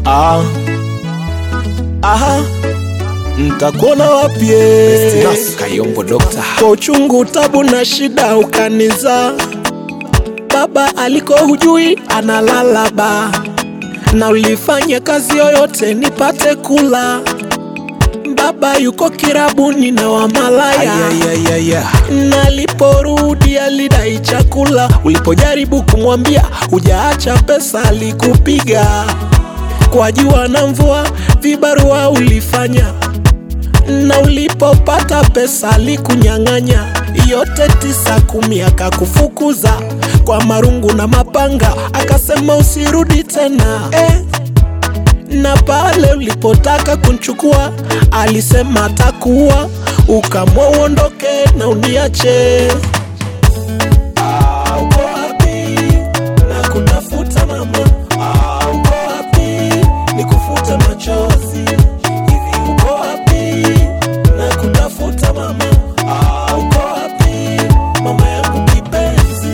Aha, nitakuona wapi? Kayombo Doctor. Kwa uchungu, tabu na shida ukaniza. Baba aliko hujui analala ba, na ulifanya kazi yoyote nipate kula. Baba yuko kirabuni na wamalaya. Naliporudi alidai chakula. Ulipojaribu kumwambia hujaacha pesa alikupiga. Kwa jua na mvua vibarua ulifanya, na ulipopata pesa alikunyang'anya. Yote 9 10 akakufukuza kwa marungu na mapanga, akasema usirudi tena. Na pale ulipotaka kunchukua alisema atakuwa, ukamua uondoke na uniache. Uko wapi? Na kutafuta mama. Uko wapi? Nikufute machozi. Hivi uko wapi? Na kutafuta mama. Uko wapi? Mama yangu kipenzi.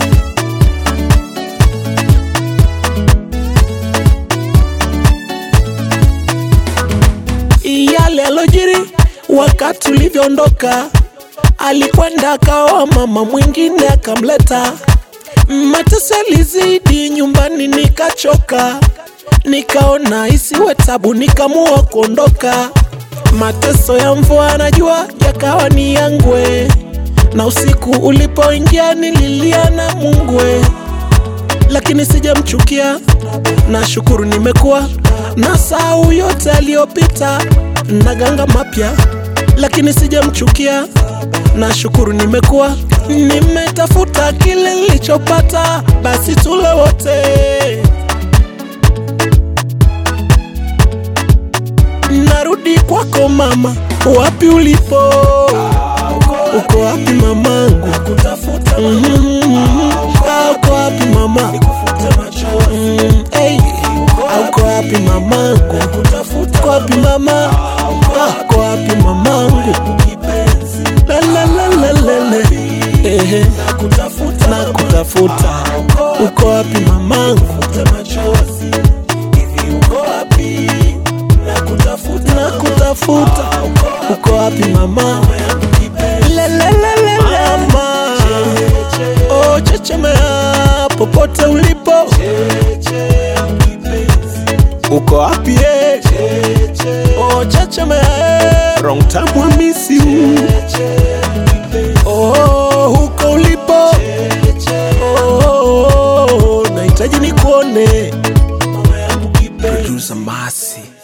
Yale alojiri wakati ulivyoondoka, alikwenda akaoa mama mwingine akamleta. Mateso yalizidi nyumbani nikachoka, nikaona isiwe tabu nikamua kuondoka. Mateso ya mvua na jua yakawa ni yangwe, na usiku ulipoingia nililia na Mungwe. Lakini sijamchukia, na shukuru nimekuwa na sahau yote aliyopita, na ganga mapya. Lakini sijamchukia, na shukuru nimekuwa nimetafuta kile nilichopata. Basi tule wote. Narudi kwako mama, wapi ulipo? Uko wapi mamangu? Uko wapi mama? Uko wapi mamangu? Uko wapi mama? Uko wapi mamangu? La la la la la la. Nakutafuta. Uko wapi mamangu? Nakutafuta. Uko wapi mama? La la la la mama. Oh, chechemea popote ulipo. Uko wapi? Oh, chechemea. Wrong time I miss you. Oh, huko ulipo. Oh, nahitaji nikuone. Producer Mercy.